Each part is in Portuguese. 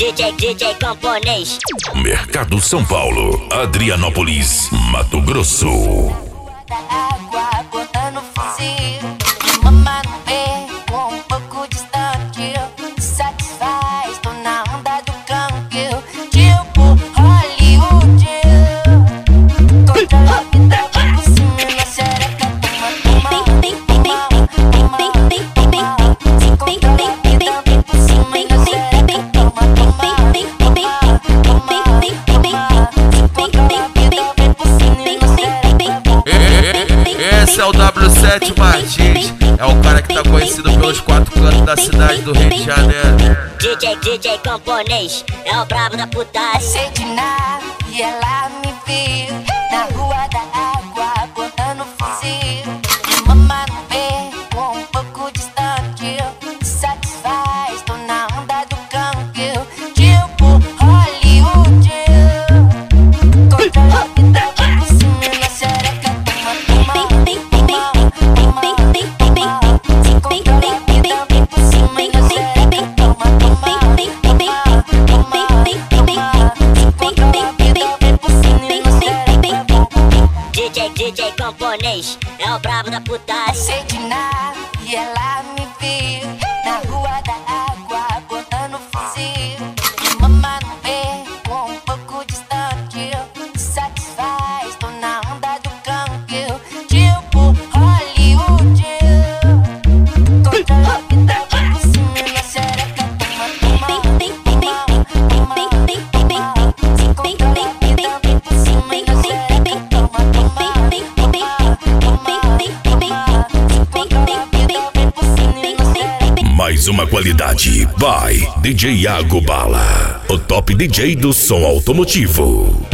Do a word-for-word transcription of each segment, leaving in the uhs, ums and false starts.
D J, D J camponês. Mercado São Paulo, Adrianópolis, Mato Grosso. Da água, botando fuzil. Mamá no beco, um pouco distante. Satisfaz, tô na onda do canto. Tipo Hollywood. Conta a vida por cima, minha xereca toma, toma, toma, toma, toma. Se conta a vida por cima, minha xereca toma, toma, toma, toma. Se conta a vida por cima, minha xereca toma. Esse é o W sete Martins, é o cara que tá conhecido pelos quatro cantos da cidade do Rio de Janeiro. D J, D J camponês, é o brabo da putaria. Sei de nada e ela me viu na rua da água, botando fuzil. Mamá no beco, um pouco distante. Satisfaz, tô na onda do canto. Tipo Hollywood. Conta a vida por cima, minha xereca toma, toma, toma, toma, toma. Se conta a vida por cima, minha xereca toma, toma, toma, toma. Se conta a vida por cima, minha xereca toma. D J, D J camponês, é o brabo da putaria. Sei de nada e ela me viu na rua da água, botando fuzil. Mamá no beco, um pouco distante. Satisfaz, tô na onda do canto. Tipo Hollywood. Conta a vida por cima, minha xereca toma, toma, toma, toma. Se conta a vida por cima, minha xereca toma, toma, toma, toma. Se conta a vida por cima, minha xereca. Mais uma qualidade, vai D J Iago Bala, o top D J do som automotivo.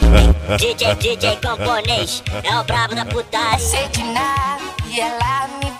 D J, D J camponês, é o brabo da putaria. Sei de nada e ela me